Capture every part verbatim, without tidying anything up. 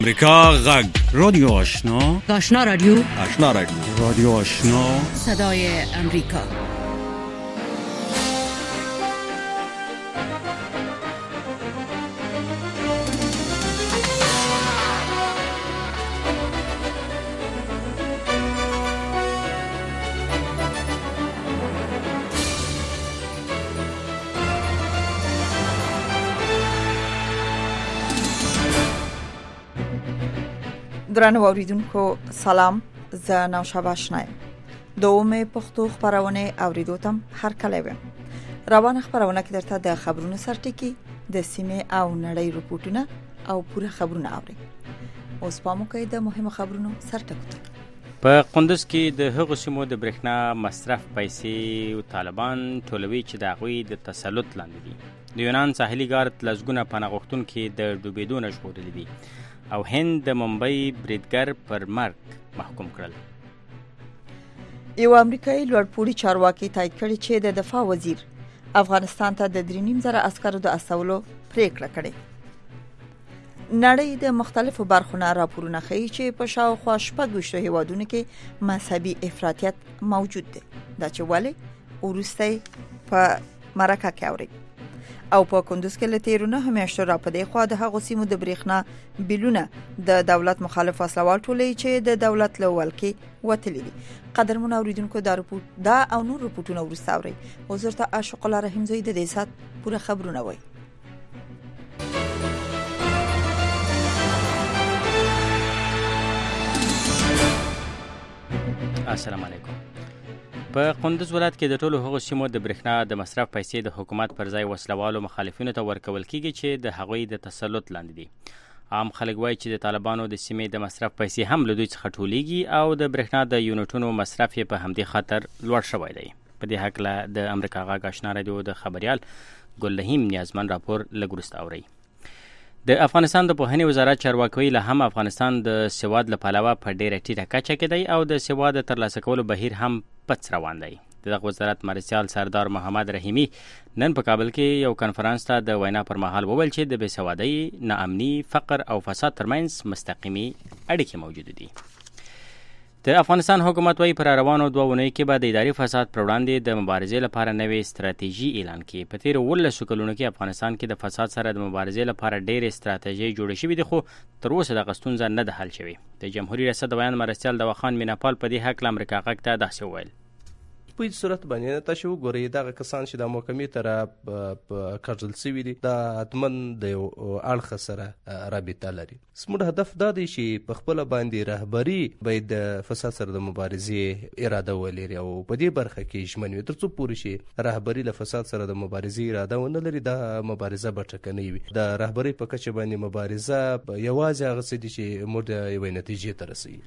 امریکا غږ رادیو آشنا آشنا رادیو آشنا رادیو رادیو آشنا صدای امریکا. درنو اوریدونکو سلام، زه نوشابه آشنا یم. دومه پښتو خبرونه اوریدو تم هر کله ویم. روانه خبرونه کې درته د خبرونو سرټکی د سیمه او نړۍ رپورټونه او پوره خبرونه اوري. اوس پامو کوي د مهمو خبرونو سرټکو. په قندوز کې د هغو سیمو د برېښنا مصرف پیسې او طالبان ټولوي چې د هغوی د تسلط لاندې دي. د یونان ساحلي ګارد لسګونه پناه غوښتونکي د ډوبېدو نه ژغورلي دي او هند د ممبئی بریدګر پر مرګ محکوم کړل. یو امریکایي لوړپوړي چارواکي تایید کړی چې د دفاع وزیر افغانستان ته د درې نیم زره عسکرو د استولو پریکړه کړې. نړۍ د مختلفو برخو نه راپورونه ښیي چې په شاوخوا شپږ ویشتو هیوادونو کې مذهبي افراطیت موجود دی. دا چې ولې وروسته په مرکه کې اوري او په کندوز کې له تیرو نه همیشته را پدې خوا د هغو سیمو د برېښنا بیلونه د دولت مخالف وسلوال ټولې چې د دولت له ولکې وتلي دي. قدرمن اوریدونکو دا رپورټ دا او نور رپورټونه ورسته اوري. وزارت عاشق الله رحیم زوی د دې سات پوره خبرونه وایي. السلام علیکم. په قندوز ولایت کې د ټولو هغو سیمو د برېښنا د مصرف پیسې د حکومت پر ځای وسلوالو مخالفینو ته ورکول کیږي چې د هغوی د تسلط لاندې دي. عام خلک وایي چې د طالبانو د سیمې د مصرف پیسې هم له دوی څخه ټولیږي او د برېښنا د یونټونو مصرف یې په همدې خاطر لوړ شوی دی. په دې هکله د امریکا غږ آشنا رادیو د خبریال ګل رحیم نیازمن راپور لږ وروسته اورئ. د افغانستان د پوهنې وزارت چارواکي له هم افغانستان د سواد له پلوه په ډیره ټیټه کچه کې دی او د سواد ترلاسه کولو بهیر هم پڅ روان دی. دغه وزارت مرسیال سردار محمد رحیمی نن په کابل کې یو کنفرانس ته د وینا پر مهال وویل چې د بېسوادۍ، ناامني، فقر او فساد ترمنځ مستقیمي اړیکې موجود دي. د افغانستان حکومت وايي پر روانو دوه اونیو کې به د اداري فساد پر وړاندې د مبارزې لپاره نوې ستراتیژي اعلان کړي. په تیرو اوولسو کلونو کې افغانستان کې د فساد سره د مبارزې لپاره ډېرې ستراتیژۍ جوړې شوې دي خو تر اوسه دغه ستونزه نه ده حل شوې. د جمهوریت ریاست د بیان مرستیال دواخان میناپال په دې هکله امریکا غږ ته داسې وویل. په هیڅ صورت باندې تاسو وګورئ دغه کسان چې د محکمې ته کارځل شوي دي دا حتمن د یو اړخ سره رابطه لري. زموږ هدف دا دی چې په خپله باندې رهبري باید د فساد سره د مبارزې اراده ولري او په دې برخه کې ژمن وي. تر څو پورې چې رهبري له فساد سره د مبارزې اراده ونه لري دا مبارزه به ټکنۍ وي. د رهبرۍ په کچه باندې مبارزه یوازې هغه څه دي چې موږ د یوې نتیجې ته رسوي.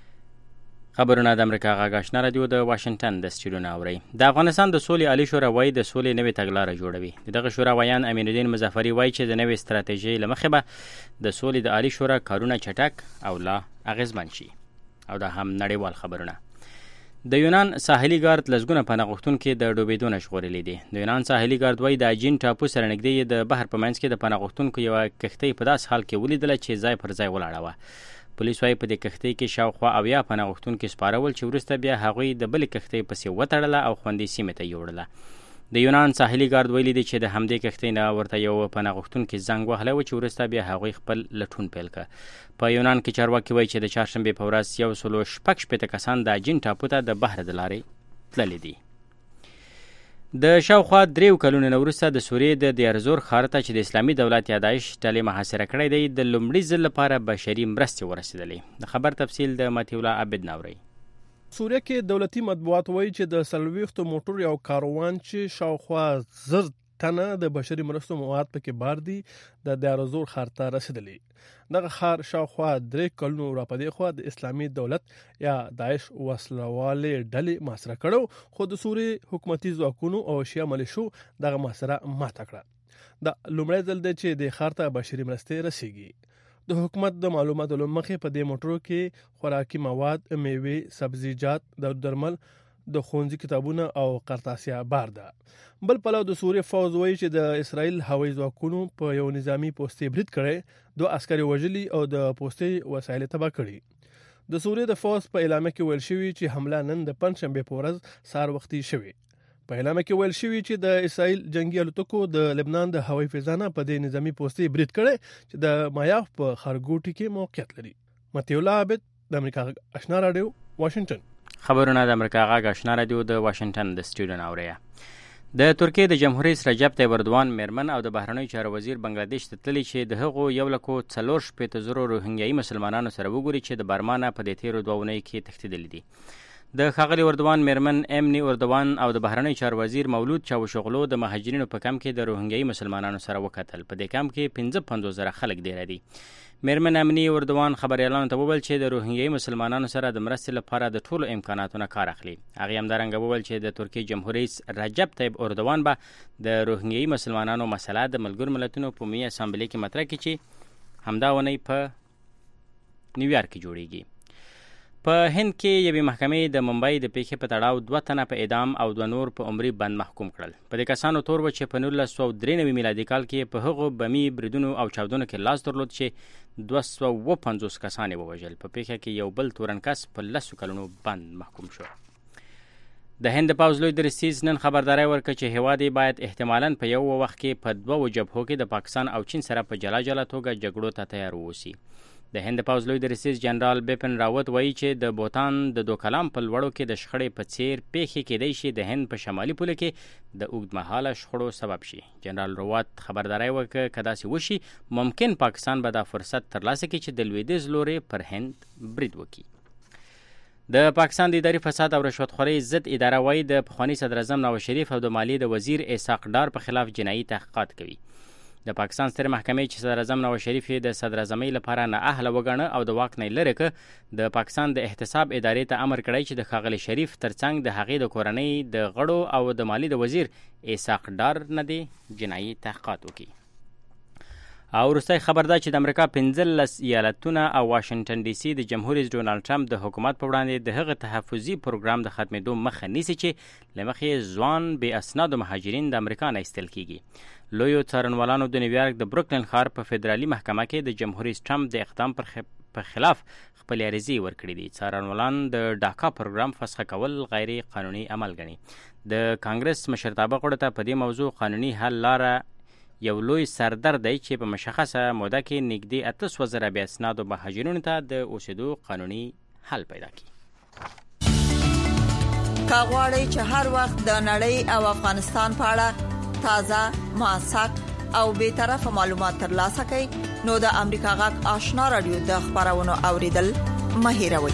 خبرونه د امریکا غږ آشنا رادیو د واشنگټن د سټوډیو نه اورئ. د افغانستان د سولې عالي شورا وایي د سولې نوې تګلاره جوړوي. دغه شورا ویان امین الدین مظفري وایي چې د نوې ستراتیژۍ له مخې به د سولې د عالي شورا کارونه چټک او لا اغیزمن شي. او دا هم نړیوال خبرونه. د یونان ساحلي ګارد لسګونه پناه غوښتونکي د ډوبېدو نه ژغورلي دي. د یونان ساحلي ګارد وایي د اجین ټاپو سره نږدې د بحر په منځ کې د پناه غوښتونکو یوه کښتۍ په داسې حال کې ولیدله چې ځای پر ځای ولاړه وه. پولیس وايي په دې کښتۍ کې شاوخوا اویا پناه غوښتونکي سپارول چې وروسته بیا هغوی د بلې کښتۍ پسې وتړله او خوندي سیمې ته یوړله. د یونان ساحلي ګارد ویلي دي چې د همدې کښتۍ نه ورته یو پناه غوښتونکي زنګ وهلی و چې وروسته بیا هغوی خپل لټون پیل کړ. په یونان کې چارواکي وایي چې د چهارشنبې په ورځ یو سلو شپږ شپېته کسان د اجین ټاپو ته د بحر د لارې تللي دي. د شاوخوا دریو کلونو نه وروسته د سوریې د دیارزور ښار ته چې د اسلامي دولت یا داعش ډلې محاصره کړی دی د لومړي ځل لپاره بشري مرستې ورسېدلې. د خبر تفصیل د مطیع الله عبد ناوري. سوریه کې دولتي مطبوعات وایي چې د څلوېښتو موټر یو کاروان چې شاوخوا زر تنه د بشري مرستو مواد پکې بار دي د دیارزور ښار ته رسېدلي. دغه ښار شاوخوا درې کلونو راپدې خوا د اسلامي دولت یا داعش وسلوالې ډلې محاصره کړو خو د سوریې حکومتي ځواکونو او شیعه ملیشو دغه محاصره ماته کړه. د لومړی ځل دی چې د ښار ته بشري مرستې رسیږي. د حکومت د معلوماتو له مخې په دې موټرو کې خوراکي مواد، میوې، سبزیجات، د درمل، د ښوونځي کتابونه او قرطاسیا بار ده. بل پلو د سوریه فوز وایي چې د اسرائیل هوایي ځواکونو په یو نظامی پوستې برید کړی، دوه عسکر وژلي او د پوستې وسایل تباه کړي. د سوریه د فوز په اعلامیه کې ویل شوی چې حمله نن د پنځشنبه په ورځ سهار وختي شوې. په اعلامیه کې ویل شوی چې د اسرائیل جنگي الوتکو د لبنان د هوایي فضانه په دې نظامی پوستې برید کړی چې د مایاف په خرګوټي کې موقعیت لري. متي الله عابد، د امریکا آشنا رادیو، واشنگټن. خبرونه د امریکا غږ آشنا رادیو د واشنگټن د سټوډیو ناوړیا. د ترکیې د جمهور رئیس رجب طیب اردوان میرمن او د بهرنیو چارو وزیر بنگلاديش ته تللی چې د هغو یو لکو څلور شپېته زرو روهینګیایي مسلمانانو سره وګوري چې د برمانه په دې تیرو دوه اونیو کې تښتېدلي دي. د ښاغلي اردوان میرمن امني اردوان او د بهرنیو چارو وزیر مولود چاوشغلو د مهاجرینو په کمپ کې د روهینګیایي مسلمانانو سره وکتل. په دې کمپ کې پنځه پنځوس زره خلک ډېر دي. میرمن امني اردوان خبريالانو ته وویل چې د روهینګیایي مسلمانانو سره د مرستې لپاره د ټولو امکاناتو نه کار اخلي. هغه همدارنګه وویل چې د ترکیې جمهور رئیس رجب طیب اردوان به د روهینګیایي مسلمانانو مسله د ملګرو ملتونو په عمومي اسامبلې کې مطرح کړي چې همدا ونی په نیویارک کې جوړیږي. په هند کې یوې محکمې د ممبئی د پیښې په تړاو دوه تنه په اعدام او دوه نور په عمري بند محکوم کړل. په دې کسانو تور و چې په نولس سوه درې نوي میلادي کال کې په هغو بمي بریدونو او چاودنو کې لاس درلود چې دوه سوه اووه پنځوس کسان یې ووژل. په پیښه کې یو بل تورن کس په لسو کلونو بند محکوم شو. د هند پوځ لوی درستیز نن خبرداری ورکړه چې هیواد یې باید احتمالاً په یو وخت کې په دوه جبهو کې د پاکستان او چین سره په جلا جلا توګه جګړو ته تیار ووسی. د هند پوځ لوی درستیز جنرال بیپن راوت وایي چې د بوتان د دوکلام په لوړو کې د شخړې په څیر پیښې کېدای شي د هند په شمالي پوله کې د اوږدمهاله شخړو سبب شي. جنرال راوت خبرداری ورکړه که داسې وشي ممکن پاکستان به دا فرصت ترلاسه کړي چې د لویدیځ لوري پر هند برید وکړي. د پاکستان د اداري فساد او رشوتخورۍ ضد اداره وایي د پخواني صدراعظم نواز شریف او د مالیې د وزیر اسحاق ډار په خلاف جنایي تحقیقات کوي. د پاکستان ستر محکمې چې صدراعظم نواز شریف یې د صدراعظمۍ لپاره نااهله وګاڼه او د واک نه لرې کړ، د پاکستان د احتساب ادارې ته امر کړی چې د ښاغلي شریف ترڅنګ د هغې د کورنۍ د غړو او د مالیې د وزیر اسحاق ډار نه دی جنایي تحقیقات وکړي. او وروستی خبر دا چې د امریکا پنځلس ایالتونه او واشنګټن ډي سي د جمهور رئیس ډونالډ ټرمپ د حکومت په وړاندې د هغه تحفظي پروګرام د ختمېدو مخه نیسي چې له مخې ځوان بې اسنادو مهاجرین د امریکا نه ایستل کیږي. لویو څارنوالانو د نیویارک د بروکلین ښار په فدرالي محکمه کې د جمهور رئیس ټرمپ د اقدام په خلاف خپلې عریضې ورکړې دي. څارنوالان د ډاکا پروګرام فسخه کول غیر قانوني عمل ګڼي. د کانګرس مشرتابه غړو ته په دې موضوع قانوني حل لاره یو لوی سردرد دی چې په مشخصه موده کې نږدې اته سوه زره بې اسنادو مهاجرینو ته د اوسېدو قانوني حل پیدا کړي. که غواړئ چې هر وخت د نړۍ او افغانستان په اړه تازه، موثق او بې طرفه معلومات ترلاسه کړئ نو د امریکا غږ آشنا رادیو د خبرونو اوریدل مه هېروئ.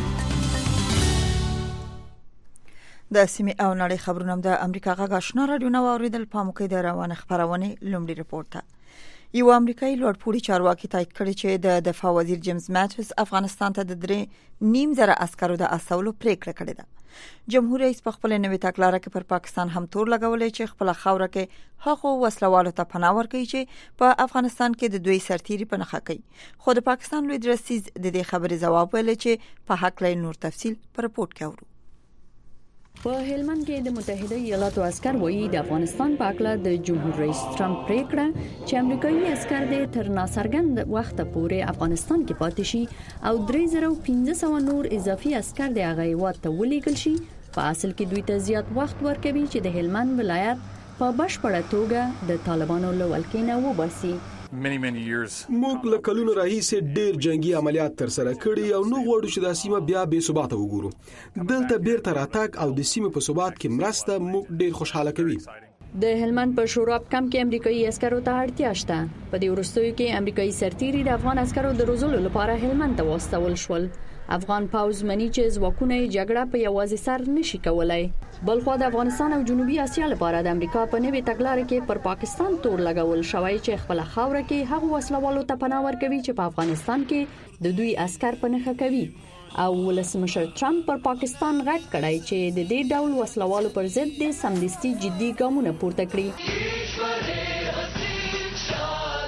د سیمې او نړۍ خبرونه د امریکا غږ آشنا رادیو نو اوریدل په موکې د روانه خبرونه لومړی رپورت ته. یو امریکایي لوړپوړي چارواکي تایید کړی چې د دفاع وزیر جیمز ماټس افغانستان ته د درې نیم زره عسکرو د استولو پریکړه کړې ده. جمهور رئیس په خپل نوې تګلارې کې پر پاکستان هم تور لګولې چې خپل خاوره کې هغو وسلوالو ته پناه ورکړي چې په افغانستان کې د دوی سرتیري په نښه کوي. خو د پاکستان لوی درستیز د دې خبرې ځواب ویل چې په حق لای نور تفصیل پر رپورت کې اورو. په هلمند کې د متحده ایالاتو عسكر وایي د افغانستان په اړه د جمهور رئیس ټرمپ پریکړه چې امریکایي عسكر د تر ناڅرګند وخت پورې افغانستان کې پاتې شي او درې زره پنځه سوه نور اضافي عسكر د هغه هیواد ته ولېږل شي، په اصل کې دوی ته زیات وخت ورکوي چې د هلمند ولایت په بشپړه توګه د طالبانو له ولکې نه وباسي. موږ له کلونو راهیسې ډېر جنگي عملیات تر سره کړي او نو غواړو چې دا سیمه بیا بې ثباته وګورو. دلته بیرته راتګ او د سیمې په ثبات کې مرسته موږ ډېر خوشحاله کوي. د هلمند په شوراب کم کې امریکایي عسکرو ته اړتیا شته. په دې وروستیو کې امریکایي سرتیري د افغان عسکرو د روزلو لپاره هلمند ته واستول شول. افغان پوځ مني چې ځواکونه جګړه په یوازې سر نشي کولای. بلخو د افغانستان او جنوبي اسیا لپاره د امریکا په نوې تګلارې کې پر پاکستان تور لګول شوی چې خپل خاوره کې هغه وسلوالو ته پناه ورکوي چې په افغانستان کې د دوی عسكر په نښه کوي. او ولسمشر ټرمپ پر پاکستان غږ کړی چې د دې ډول وسلوالو پر ضد د سمدستي جدي ګامونه پورته کړي.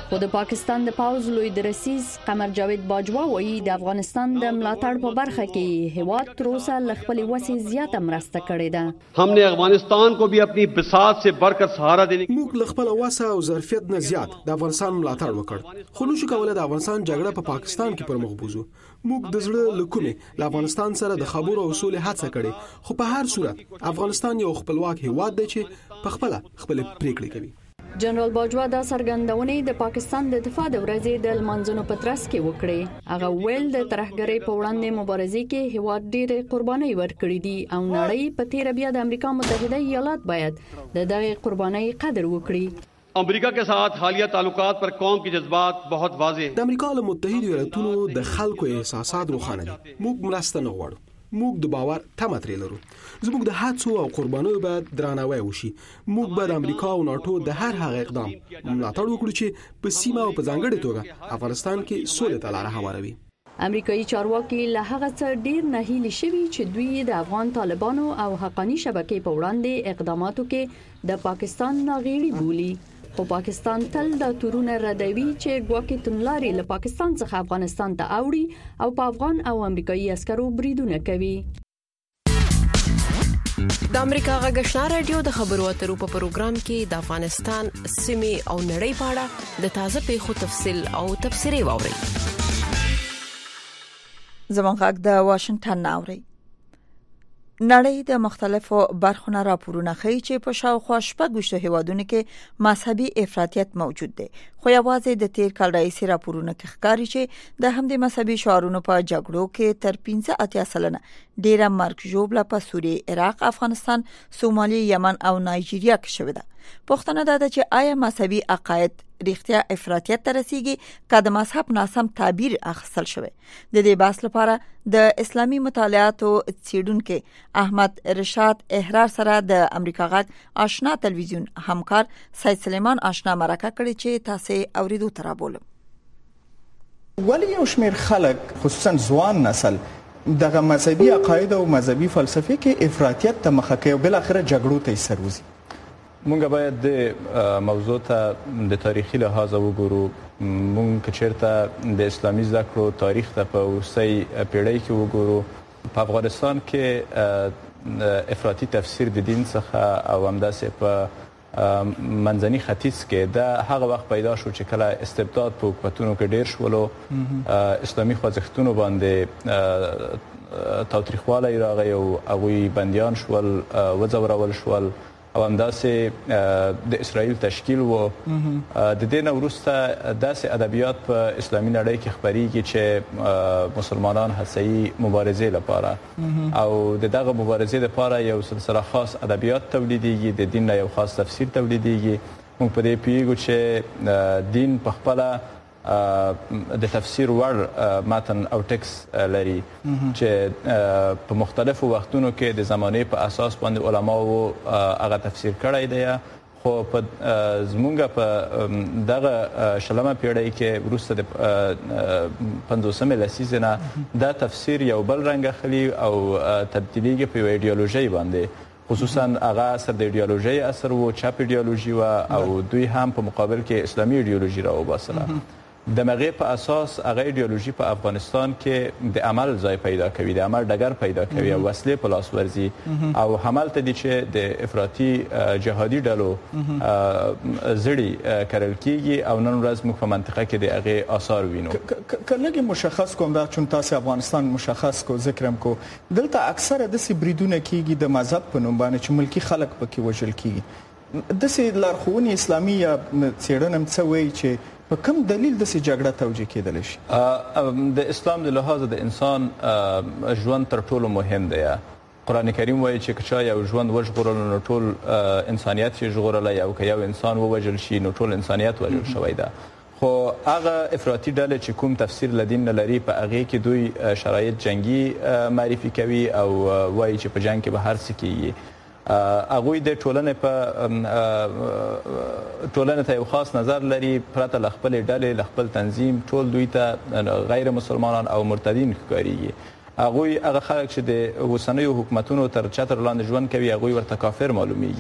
خو د پاکستان د پاوز لوی درسیز قمر جاوید باجوا وایي د افغانستان د ملاتړ په برخه کې هیواد تر اوسه له خپلې وسې زیاته مرسته کړې ده. हमने افغانستان को भी अपनी بساط से बढ़कर सहारा देने موږ له خپل وسه او ظرفیت نه زیات د افغانستان ملاتړ وکړ، خو نشو کولای د افغانستان جګړه په پاکستان کې پر مخ بوزو. موږ د زړه له کومې له افغانستان سره د خبرو او سولې هڅه کړې، خو په هر صورت افغانستان یو خپلواک هیواد دی چې په خپل خپل پریکړې کوي. جنرال باجوا دا څرګندونې د پاکستان د دفاع د ورځې د لمانځنو په ترڅ کې وکړې. هغه ویل د ترهګرۍ په وړاندې مبارزې کې هیواد ډېرې قربانۍ ورکړې دي او نړۍ په تیر بیا د امریکا متحده ایالات باید د دغه قربانۍ قدر وکړي. امریکا के साथ हालिया ताल्लुकात पर कौम के जज्बात बहुत वाज़ेह. د امریکا له متحده ایالاتونو د خلکو احساسات روښانه دي. موږ مرسته نه غواړو، موږ د باور تمه ترې لرو. زموږ د هڅو او قربانیو باید درناوی وشي. موږ باید امریکا او ناتو د هر هغه اقدام ملاتړ وکړو چې په سیمه او په ځانګړې توګه افغانستان کې سولې ته لار هواروي. امریکایي چارواکي له هغه څه ډیر نهیلي شوي چې دوی د افغان طالبانو او حقانی شبکې په وړاندې اقداماتو کې د پاکستان ناغېړي بولي. خو پاکستان تل د تورونه ردوي چې ګواکې تونلاري له پاکستان څخه افغانستان ته اوړي او په افغان او امریکایي عسکرو بریدونه کوي. د امریکا غږ آشنا رادیو د خبرو اترو په پروګرام کې د افغانستان سیمې او نړۍ په اړه د تازه پیښو تفصیل او تبصرې واورئ. زموږ غږ د واشنگټن ناوړي. نړۍ د مختلفو برخو راپورونه ښیي چې په شاوخوا شپږ هیوادونو کې مذهبي افراطیت موجود دی، خو یوازې د تیر کال راهیسې راپورونه کې ښکاري چې د همدې مذهبي شعارونو په جګړو کې تر پنځه اتیا سلنه ډیره مرګ ژوبله په سوریه، عراق، افغانستان، سومالي، یمن او نایجیریا کې شوې ده. پوښتنه دا ده چې آیا مذهبي عقاید رښتیا افراطیت ته رسیږي که د مذهب ناسم تعبیر اخیستل شوی؟ د دې بحث لپاره د اسلامي مطالعاتو څېړونکي احمد رشاد احرار سره د امریکا غږ آشنا تلویزیون همکار سید سلیمان آشنا مرکه کړې چې تاسو اوریدو تر بولم. ولی یو شمیر خلک خصوصا ځوان نسل دغه مذهبي عقاید او مذهبي فلسفه کې افراطیت ته مخه کوي او بل اخر جګړو ته سروزي. مونږ باید د موضوع ته د تاریخي لحاظ وګورو. مونږ چیرته د اسلامي ذکرو تاریخ ته په اوسۍ پیړۍ کې وګورو. په افغانستان کې افراطي تفسیر د دین څخه او همداسې په منځني ختیځ کې دا هغه وخت پیدا شو چې کله استبداد په حکومتونو کې ډیر شولو، اسلامي خوځښتونو باندې تاوتریخوالی راغی او هغوی بندیان شول، وځورول شول او همداسې د اسرائیل تشکیل و. د دې نه وروسته داسې ادبیات په اسلامي نړۍ کې خپریږي چې مسلمانان هڅوي مبارزې لپاره او د دغه مبارزې لپاره یو سلسله خاص ادبیات تولیدېږي، د دین نه یو خاص تفسیر تولیدېږي. موږ په دې پوهیږو چې دین په خپله د تفسیر وړ متن او ټکس لري چې په مختلفو وختونو کې د زمانې په اساس باندې علماو هغه تفسیر کړی دی. خو په زمونږ په دغه شلمه پیړۍ کې وروسته د پنځوسمې لسیزې نه دا تفسیر یو بل رنګ اخلي او تبدیلیږي په یو ایډیالوژۍ باندې، خصوصا هغه اثر د ایډیالوژۍ اثر و، چپ ایډیالوژي و او دوی هم په مقابل کې اسلامي ایډیالوژي را وباسله. د مغې په اساس هغه ایډیالوژي په افغانستان کې د عمل ځای پیدا کوي، د عمل ډګر پیدا کوي او وسلې په لاس ورځي او همالته دي چې د افراطي جهادي ډلو زړي کرل کیږي او نن ورځ موږ په منطقه کې د هغې آثار وینو. که لږ مشخص کوم دا چون تاسو افغانستان مشخص کو ذکرم کو دلته اکثره د سی بریدونه کیږي د مذهب په نوم باندې چې ملکی خلک پکې وژل کیږي. د سی لارښوونې اسلامي یا څېړنه څه وایي چې په کوم دلیل د سي جګړه توجیه کېدل شي؟ د اسلام د لحاظ د انسان ژوند تر ټولو مهم دی. قرآن کریم وایي چې که چا یو ژوند وژغورل نو ټول انسانیت یې ژغورلی او که یو انسان ووژل شي نو ټول انسانیت وژل شوی ده. خو هغه افراطي ډلې چې کوم تفسیر له دین نه لري په هغې کې دوی شرایط جنګي معرفي کوي او وایي چې په جنګ کې به هر څه کېږي. هغوی د ټولنې په ټولنې ته یو خاص نظر لري، پرته له خپلې ډلې له خپل تنظیم ټول دوی ته غیر مسلمانان او مرتدین ښکارېږي. هغوی هغه خلک چې د اوسنیو حکومتونو تر چتر لاندې ژوند کوي هغوی ورته کافر معلومیږي.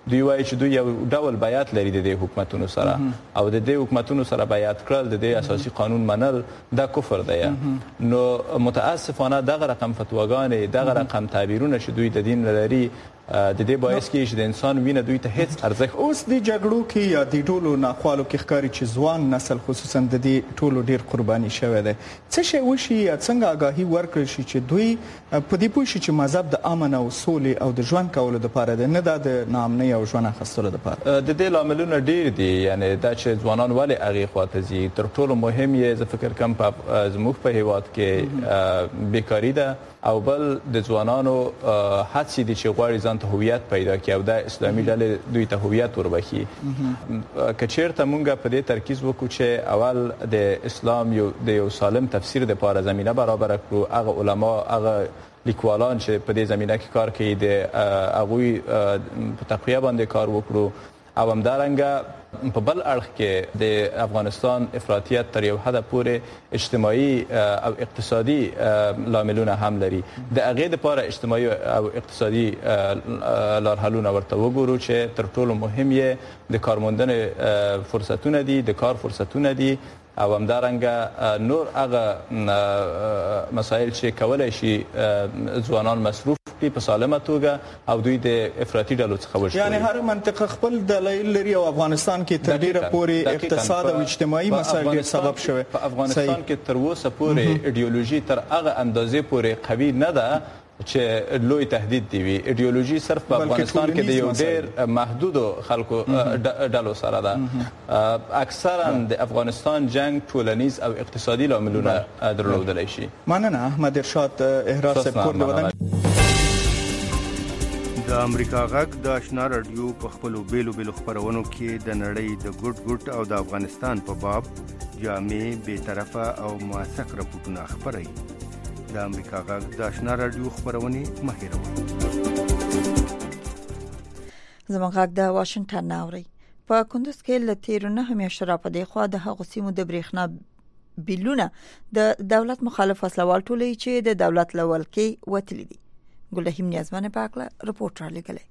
دوی وایي چې دوی یو ډول بیعت لري د دې حکومتونو سره او د دې حکومتونو سره بیعت کړل د دې اساسي قانون منل دا کفر دی. نو متاسفانه دغه رقم فتواګانې دغه رقم تعبیرونه چې دوی د دین لري د دې باعث کې چې د انسان وینه دوی ته هیڅ ارزښت اوس د جګړو کې یا د ټولو ناخوالو کې ښکاري چې ځوان نسل خصوصا د دې ټولو ډیر قرباني شوی دی. څه شی وشي یا څنګه آگاهي ورکړل شي چې دوی په دې پوه شي چې مذهب د امن او سولې او د ژوند کولو لپاره دی، نه دا د ناامنۍ او ژوند اخیستلو لپاره؟ د دې لاملونه ډیر دي، یعنی دا چې ځوانان ولې هغې خواته ځي. تر ټولو مهم یې زه فکر کوم زموږ په هیواد کې بیکاري ده او بل د ځوانانو هڅې دي چې غواړي ځان ته هویت پیدا کړي او دا اسلامي ډلې دوی ته هویت وربخي. که چېرته مونږ په دې ترکیز وکړو چې اول د اسلام یو د یو سالم تفسیر دپاره زمینه برابره کړو، هغه علما هغه لیکوالان چې په دې زمینه کې کار کوي د هغوی په تقویه باندې کار وکړو او همدارنګه په بل اړخ کې د افغانستان افراطیت تر یو حده پورې اجتماعي او اقتصادي لاملونه هم لري. د هغې دپاره اجتماعي او اقتصادي لارحلونه ورته وګورو چې تر ټولو مهم یې د کارموندنې فرصتونه دي، د کار فرصتونه دي او همدارنګه نور هغه مسایل چې کولی شي ځوانان مصروف کړي په سالمه توګه او دوی د افراطي ډلو څخه وژغوري. یعنی هر منطقه خپل دلایل لري او افغانستان کې تر ډیره پورې اقتصاد او اجتماعي مسایل ډېر سبب شوی. په افغانستان کې تر اوسه پورې ایډیولوژي تر هغه اندازې پورې قوي نه ده چې لوی تهدید دی وي. ایډیولوژي صرف په افغانستان کې د یو ډېر محدودو خلکو ډلو سره ده. اکثرا د افغانستان جنگ ټولنیز او اقتصادي لاملونه درلودلی شي. مننه احمد ارشاد احراز صاحب کور د وطن. د امریکا غږ د آشنا رادیو په خپلو بیلو بیلو خپرونو کې د نړۍ د ګوټ ګوټ او د افغانستان په باب جامع، بې طرفه او موثق راپورټونه خپروي. د امریکا غږ د آشنا رادیو خپرونې مه هېروئ. زموږ غږ د واشنګټن نه اورئ. په کندوز کې له تېرو نهه میاشتو راپدې خوا د هغو سیمو د برېښنا بیلونه د دولت مخالف وسلوال ټولوي چې د دولت له ولکې وتلي دي. ګلرحیم نیازمن پاکله رپورټ را لګلی.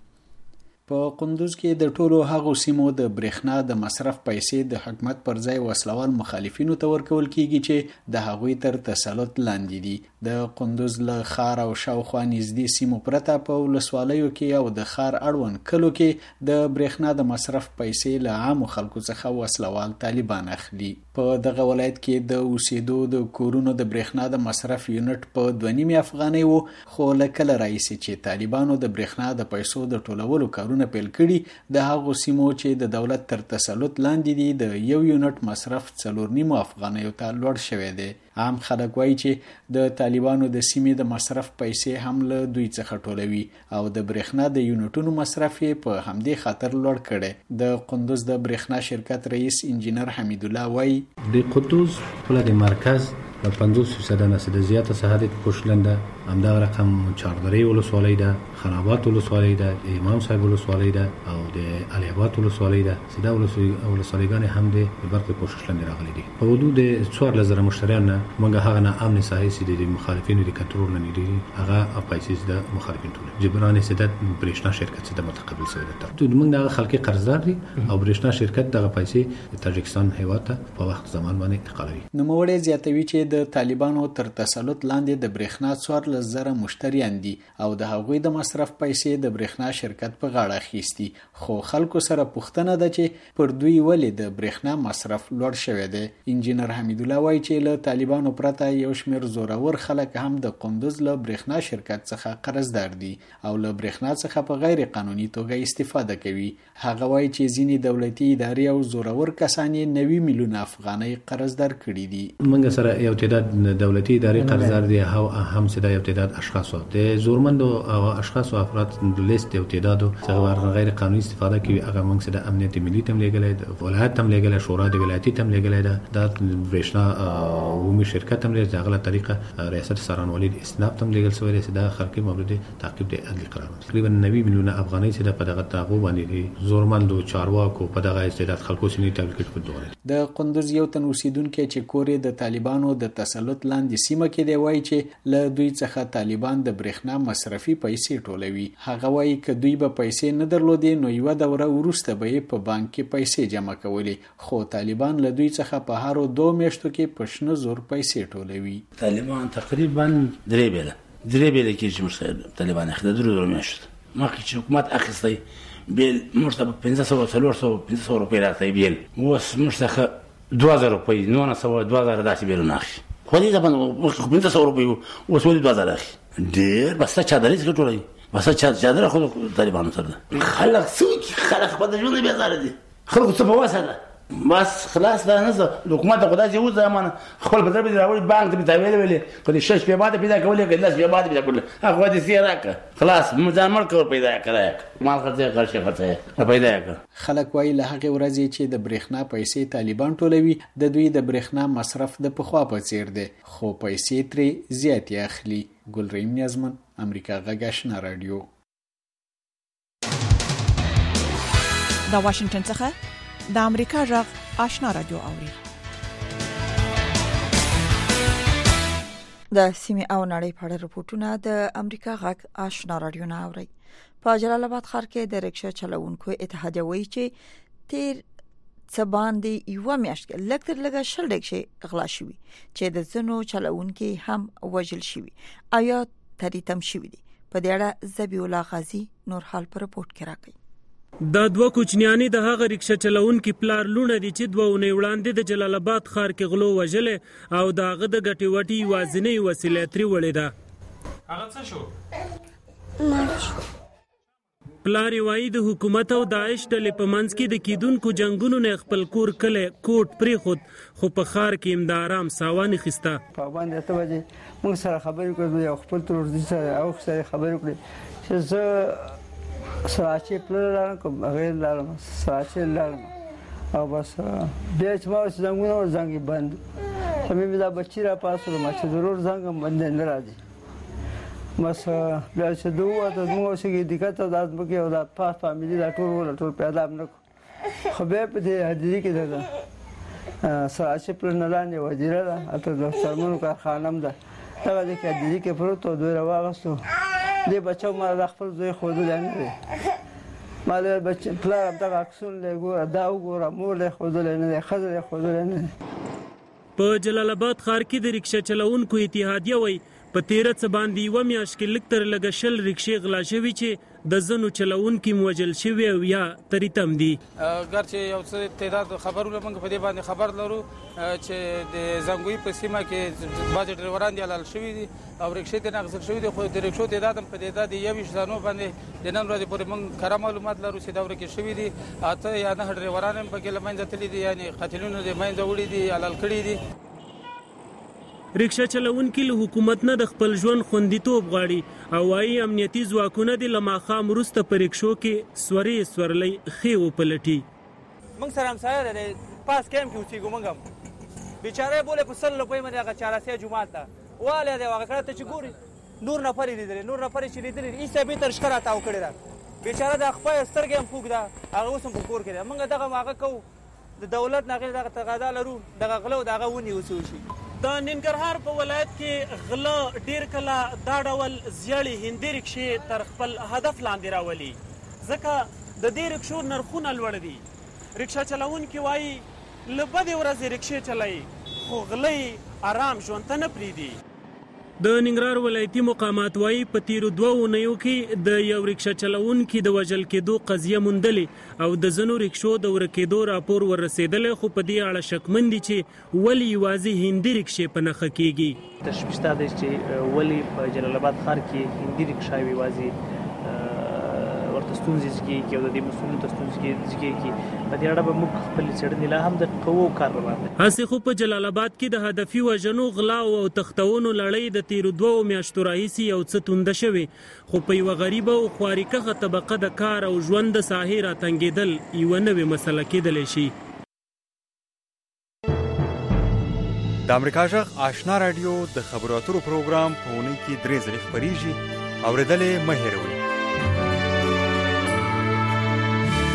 په کندوز کې د ټولو هغو سیمو د برېښنا د مصرف پیسې د حکومت پر ځای وسلوال مخالفینو ته ورکول کیږي چې د هغوی تر تسلط لاندې دي. د کندوز له ښار او شاوخوا نږدې سیمو پرته په ولسوالیو کې او د ښار اړوند کلو کې د برېښنا د مصرف پیسې له عامو خلکو څخه وسلوال طالبان اخلي. په دغه ولایت کې د اوسېدو د کورونو د برېښنا د مصرف یونټ په دوه نیمې افغانۍ وو، خو له کله راهیسې چې طالبانو د برېښنا د پیسو د ټولولو کارونه پیل کړي د هغو سیمو چې د دولت تر تسلط لاندې دي د یو یونټ مصرف څلور نیمو افغانیو ته لوړ شوی دی. عام خلک وایي چې د طالبانو د سیمې د مصرف پیسې هم له دوی څخه ټولوي او د برېښنا د یونټونو مصرف یې په همدې خاطر لوړ کړی. د کندوز د برېښنا شرکت رئیس انجینر حمیدالله وایي د کندوز ټوله د مرکز د پنځوس فیصده نه څه د زیاته څخه د کوشلنده همدغه رقم چاردرې ولسوالۍ ده، خرابات ولسوالۍ ده، د امام صاحب ولسوالۍ ده او د علي آباد ولسوالۍ ده. چې دا ولسوالیګانې هم د برخې کوشلنده راغلي دي. په حدود د څوارلس زره مشتریان نه موږ هغه نه امن ساحې چې د مخالفینو د کنټرول نه دي هغه پیسې د مخالفین ټول جبران سدت برېښنا شرکت څخه متقبل شوی دی. موږ دغه خلکي قرضدار دي او برېښنا شرکت دغه پیسې د تاجکستان هیواد ته په وخت زمان باندې انتقالوي. نوموړی زیاتوي چې د طالبانو تر تسلط لاندې د برېښنا څوارلس زره مشتریان دي او د هغوی د مصرف پیسې د برېښنا شرکت په غاړه اخیستي. خو خلکو سره پوښتنه ده چې پر دوی ولې د برېښنا مصرف لوړ شوی دی. انجینر حمیدالله وایي چې له طالبانو پرته یو شمېر زورور خلک هم د کندوز له برېښنا شرکت څخه قرضدار دي او له برېښنا څخه په غیر قانوني توګه استفاده کوي. هغه وایي چې ځینې دولتي ادارې او زورور کسان یې نوي میلیونه افغانۍ قرضدار کړي دي. موږ سره یو تعداد دولتي ادارې قرضدار دي او هم څه د یو تعداد اشخاص د زورمندو او اشخاص او افراد د لیست یو تعدادو څخه غیر قانوني استفاده کوي. هغه موږ سره د امنیت ملي تم لګلای د ولایت تم لګلای شورا د ولایتي تم لګلای دا د برېښنا عمومي شرکت تم لګلای دغه طریقه ریاست سرانوالي استناب تم لګل سوی دی. دا خلکي مورد تعقیب د عدل قرار تقریبا نوي میلیونه افغانۍ چې په دغه تاغو باندې زورمندو چارواکو په دغه استعداد خلکو سني تبلیغ کړي. د کندوز یو تن اوسیدونکو چې کورې د طالبانو د تسلط لاندې سیمه کې دی وایي چې له دوی څخه طالبان د برېښنا مصرفي پیسې ټولوي. هغه وایي که دوی به پیسې نه درلودې نو یوه دوره وروسته به یې په بانک کې پیسې جمع کولې، خو طالبان له دوی څخه په هرو دوه میاشتو کې په شنه زور پیسې ټولوي. طالبان تقریبا درې بیله درې بیله کې چې موږ طالبان اخیسته درې دوه میاشتو مخکې چې حکومت اخیستی بیل موږ ته پنځه سوه څلور سوه پنځه سوه روپۍ راکړی بیل، اوس موږ څخه دوه زره روپۍ نولس سوه دوه زره داسې بیلونه اخلي. خو دې ځبان مخکې خو پنځه سوه روپۍ وو، اوس ولې دوه زره اخلي؟ ډېر بسته چادرې څخه ټولوي، بسته چادره خو طالبانو سره ده. خلک څه خلک خپل د ژوند بېزاره دي، خلکو څه په وسه ده، بس خلاص دا نه زه د حکومت خدای چې اوس زمانه خپل بدر به راوړي بانک ته پیدا ویلې ویلې کله شش په بعد پیدا کولې کله لس په بعد پیدا کولې هغه دې سي راکړه خلاص مزان مړ کور پیدا کړه مال خرڅه خرڅه خرڅه پیدا کړه. خلک وایي له هغه ورځې چې د برېښنا پیسې طالبان ټولوي د دوی د برېښنا مصرف د پخوا په څیر دی، خو پیسې ترې زیاتې اخلي. ګلریم نیازمن، امریکا غږ آشنا رادیو. د واشنگټن څخه د امریکا غږ آشنا رادیو اوري. د سیمې او نړۍ په اړه رپورټونه د امریکا غږ آشنا رادیو نه اوري. په جلال آباد ښار کې د رکشا چلوونکو اتحادیه وایي چې تیر څه باندې یو میاشت کې لږ تر لږه شل ډیکشې غلا شوي چې د ځینو چلوونکي هم وژل شوي او یا تریتم شوي دي. په دې اړه ذبیح الله غازی نور حال پر رپورټ کې راکړي. دا دوه کوچنیانی د هغه رکشا چلوونکي پلار لونه دي چې دوه ونې وړاندې د جلال آباد ښار کې غلو وژلې او د هغه د ګټې وټې یوازینۍ وسیله ترې وړې ده. هغه څه شو؟ مړ شو. پلار یې وایي د حکومت او داعش ډلې په منځ کې د کیدونکو جنګونو نه خپل کور کلی کوټ پرېښود، خو په ښار کې هم د آرام ساه وانخیسته. په باندې اته بجې موږ سره خبرې کړې او خپل ترورزي سره او سره خبرې کړې چې زه سراچې پلر لارم کوم غیر لارم سراچې لارم او بس بیا چې ما اوس زنګونه ور زنګ بند همې دا بچی را پاسو ما چې ضرور زنګ بند نه راځي بس بیا چې دوه ته موږ اوسې دقت او داد مکه او دا پاس فاميلي دا ټول ول ټول پیدا نه خو به په دې حاضرې کې ده سراچې پلر نه لاندې وزیره ده اته د سرمنو کارخانم ده دا د کې حاضرې کې پروت دوی راوغستو دې بچو ما د خپل زوی خود لاندې ما د بچ پلار د عکسون له ګور دا وګوره مور له خود لاندې خزر خود لاندې. په جلال آباد ښار کې د رکشا چلوونکو اتحادیه وایي په تیره څه باندې یوه میاشت کې لږ تر لږه شل رکشې غلا شوي چې د ځینو چلوونکي وژل شوي او یا تریتم دي. ګرچې یو څه تعداد خبرونه موږ په دې باندې خبر لرو چې د زنګوی په سیمه کې بعضې ډریوران دي حلال شوي دي او رکشې ترې اخیستل شوي دي، خو د رکشو تعداد هم په تعداد یوویشت زنو باندې د نن ورځې پورې موږ کره معلومات لرو چې دا ورکې شوي دي. اته یا نهه ډریوران هم پکې له منځه تللي دي، یعنې قاتلینو د منځه وړي دي، حلال کړي دي. رکشا چلوونکي له حکومت نه د خپل ژوند خوندیتوب غواړي او وايي امنیتي ځواکونه د له ماښام وروسته په رکشو کې سورې سورلۍ ښې وپلټي. موږ سره همسایه ده د پاس کیمپ کې اوسېږو. موږ هم بیچاره یې بولې په سل روپۍ باندې هغه چارسیه جومات ته والی دی هغه کړه ته چې ګوري نور نفر یې لیدلی نور نفر یې چې لیدلی ایسته یې بېرته رشقه راتاو کړې ده. بیچاره د خپله سترګې هم خوږ ده هغه اوس هم په کور کې ده. موږ دغه هغه کوو د دولت نه هغې دغه تقاضا لرو دغه غله او د هغه ونیول شي. د ننګرهار په ولایت کې غله ډیر کله دا ډول زیړې هندي رکشې تر خپل هدف لاندې راولي ځکه د دې رکشو نرخونه لوړ دي. رکشا چلوونکي وایي له بدې ورځې رکشې چلوي خو غله آرام ژوند ته نه پرېږدي. د ننګرهار ولایتي مقامات وایي په تیرو دوه اونیو کې د یو رکشا چلوونکي د وژل کېدو قضیه موندلې او د ځینو رکشو د ورکېدو راپور وررسېدلی، خو په دې اړه شکمن دي چې ولې یوازې هندي رکشې په نښه کېږي. تشویش دا دی چې ولې په جلال آباد ښار کې هندي رکشاوې یوازې ورته ستونزې زیږېږي او د دې مسؤلینو ته ستونزې زیږېږي. په دې اړه به موږ خپلې څېړنې لا هم د کوو کار روان دی. هسې خو په جلال آباد کې د هدفي وژنو غلاو او تختونو لړۍ د تیرو دوو میاشتو راهیسې یو څه تونده شوې، خو په یوه غریبه او خوارېکښه طبقه د کار او ژوند د ساحې راتنګېدل یوه نوې مسله کېدلی شي. د امریکا غږ آشنا رادیو د خبرو اترو پروګرام په اونۍ کې درې ځلې خپرېږي، اورېدل مه هېروئ.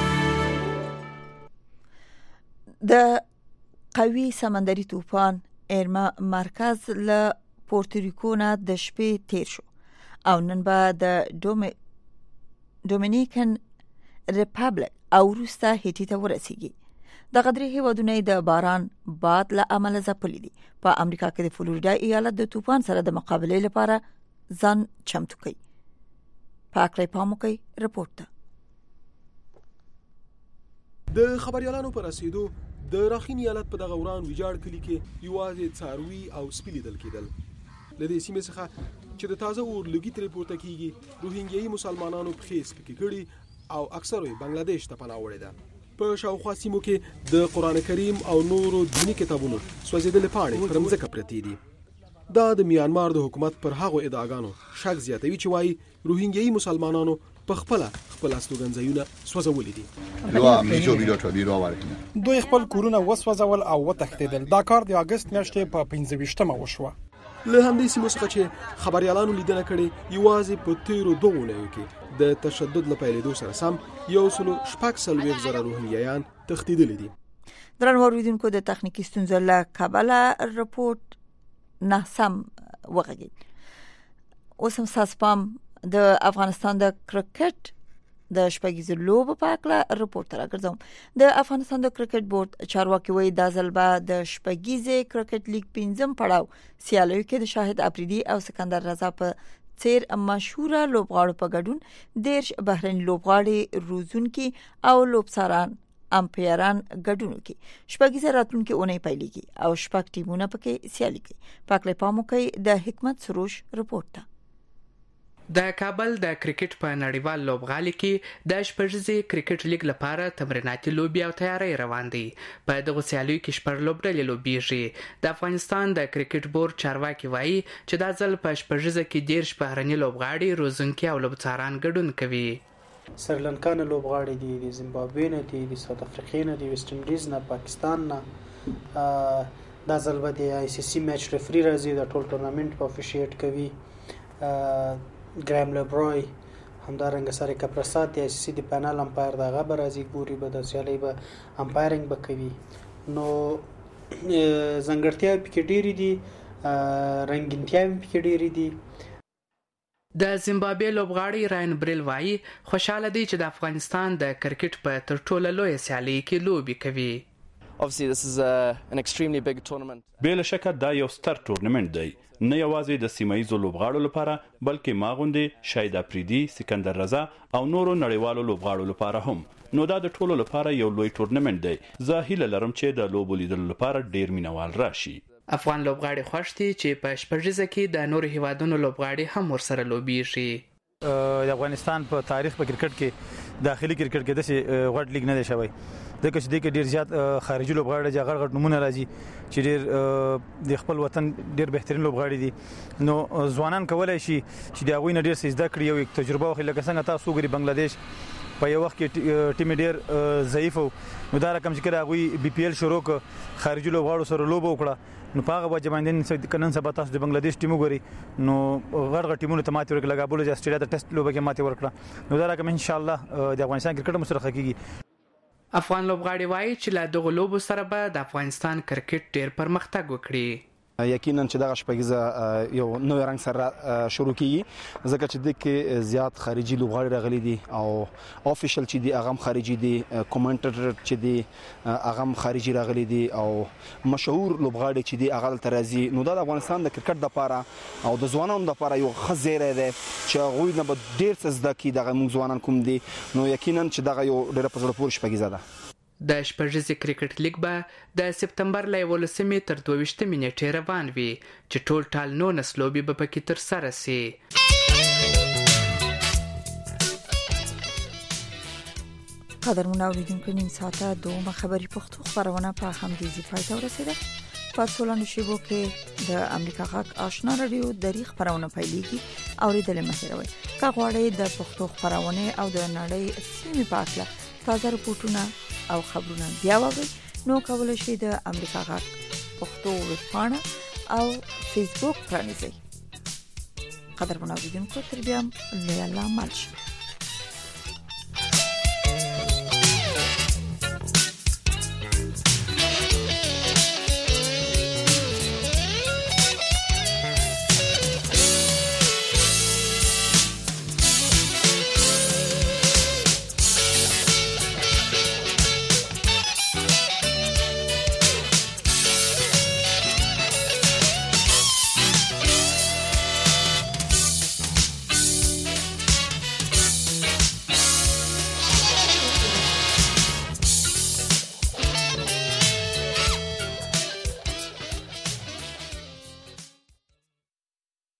د قوي سمندري طوفان ایرما مرکز له پورتریکو نه د شپې تیر شو او نن به د دومي دومینیکن ریپابلیک او وروسته هیټي ته ورسیږي. دغه درې هیوادونه د باران باد له امله ځپلي دي. په امریکا کې د فلوریدا ایالت د طوفان سره د مقابلې لپاره ځان چمتو کوي. پاکلي پاموکي رپورټ ده. د خبريالانو پر رسیدو د راخین ایالت په دغه وران ویجاړ کلی کې یوازې څاروي او سپي لیدل کېدل. له دې سیمې څخه چې د تازه اورلګي ترې پورته کیږي روهینګیایي مسلمانانو په خېس پکې کړي او اکثره یې بنگلاديش ته پناه وړي ده. په شاوخوا سیمو کې د قران کریم او نورو دینی کتابونو سوځېدلې پاڼې پر مځکه پرتې دي. دا د میانمار د حکومت پر هغو ادعاګانو شک زیاتوي چې وايي روهینګیایي مسلمانانو په خپل خپل استوګنځایونه سوځولې دي. دوی خپل کورونه وسوځول او وتښتیدل. دا کار د اگست میاشتې په پنځه ویشتمه وشوه. له همدې سیمو څخه چې خبريالانو لیدنه کړې یوازې په تیرو دوه اونیو کې د تشدد له پیلېدو سره سم یو سلو شپږ څلوېښت زره روهینګیایان تښتېدلي دي. درنو اوریدونکو د تخنیکي ستونزو له کبله رپورټ نه سم وغږید. اوس هم ساسپام د افغانستان د کرکټ د شپږیزې لوبو په اړه رپورټ راګرځوم. د افغانستان د کرکټ بورډ چارواکي وایي د ځلبا د شپږیزې کرکټ لیګ پنځم پړاو سیالیو کې د شاهد افریدي او سکندر رضا په څیر مشهوره لوبغاړو په ګډون دیرش بهرني لوبغاړي روزونکي او لوبساران امپیران ګډون کوي. شپږیزه راتلونکي اونۍ پیلېږي او شپږ ټیمونه پکې سیالي کوي. پاکلي پاموکي د حکمت سروش رپورټ ده. د کابل د کرکټ په نړیوال لوبغالي کې د شپږیزې کرکټ لیګ لپاره تمریناتي لوبي او تیاری روان دي. په دغه سیالیو کې شپږ لوبډلې لوبېږي. د افغانستان د کرکټ بورډ چارواکي وایي چې دا ځل په شپږیزه کې دیرش بهرني لوبغاړي روزونکي او لوبڅاران ګډون کوي. سریلانکا نه لوبغاړي دي، د زیمبابوې نه دي، د ساوث افریقا نه دي، ویسټ انډیز نه، پاکستان نه. دا ځل به د آی سی سی میچ ریفری راځي، د ټول ټورنمنت په افیشیټ کوي. ګرام لبروي همدارنګه سره کپرسات د آی سی سی د پینل امپایر دغه به راځي ګوري به د سیالي به امپایرینګ به کوي. نو ځنګړتیا پکې ډېری دي، رنګینتیا پکې ډېری دي. د زیمبابوې لوبغاړي راین بریل وایي خوشاله دي چې د افغانستان د کرکټ په تر ټولو لوی سیالي کې لوبي کوي. Obviously this is a, an extremely big tournament. بلا شک دا یو ستر ټورنمنت دی، نه یوازې د سیمایي لوبغاړو لپاره بلکې ماغوندې شاهد افریدي، سکندر رضا او نورو نړیوالو لوبغاړو لپاره هم. نو دا د ټولو لپاره یو لوی ټورنمنت دی. زه هیله لرم چې د لوبو لیدلو لپاره ډیر مینوال راشي. افغان لوبغاړي خوښ دي چې په شپږیزه کې د نورو هیوادونو لوبغاړي هم ورسره لوبېږي. د افغانستان په تاریخ په کرکټ کې داخلي کرکټ کې داسې غټ لیګ نه دی شوی. ځکه چې د کې ډیر زیات خارجي لوبغاړي چې غړ غړ نمونه راځي چې ډیر د خپل وطن ډیر بهترین لوبغاړي دي. نو ځوانان کولای شي چې د هغوی نه ډیر څه زده کړي، یو تجربه واخلي. لکه څنګه تاسو ګوري بنگلاديش په یو وخت کې ټیم ډیر ضعیف و، نو دا رقم چې کړه هغوی بي پی ایل شروع کړ، خارجي لوبغاړو سره لوبه وکړه. نو په هغه وجه باندې کنن سبا تاسو د بنگلاديش ټیم وګوري نو غړ غړ ټیمونو ته ماتې ورکړه، لګا بوله چې استرالیا د ټیسټ لوبه کې ماتې ورکړه. نو دا رقم ان شاء الله د افغانستان کرکټ مسرخه کیږي. افغان لوبغاړي وایي چې له دغه لوبو سره به د افغانستان کرکټ ډیر پرمختګ وکړي. یقینا چې دغه شپږیزه یو نوې رنګ سره شروع کیږي، ځکه چې د کې زیات خارجي لوبغاړي راغلي دي او افیشل چې دی هغه خارجي دي، کومنټیټر چې دی هغه خارجي راغلي دي او مشهور لوبغاړي چې دی هغه ترازی. نو د افغانستان د کرکټ لپاره او د ځوانانو لپاره یو خزیره ده چې هغه نه به ډیر څه زده کی دغه موږ ځوانان کوم دي. نو یقینا چې دغه یو ډیره په زړه پورې شپږیزه ده. د شپږیزې کرکټ لیګ به د سپتمبر له یولسمې تر دوه ویشتمې نیټې روان وي چې ټول ټال نولس لوبې به پکې ترسره سي. قدرمن اوریدونکو، نیم ساعته دومره خبري پښتو خبرونه په همدې ځای پای ته ورسېده. په ټولنو شیبو کې د امریکا غږ آشنا رادیو دری خبرونه پیلېږي. اوریدل مه هېروئ. که غواړئ د پښتو خبرونه او د نړۍ سیمې په اړه تازه رپورټونه او خبرونه بیا واورئ، نو کولای شئ د امریکا غږ پښتو ویبپاڼه او فیسبوک پرانیزئ. قدرمن اوریدونکو، تر بیا له الله مل شئ.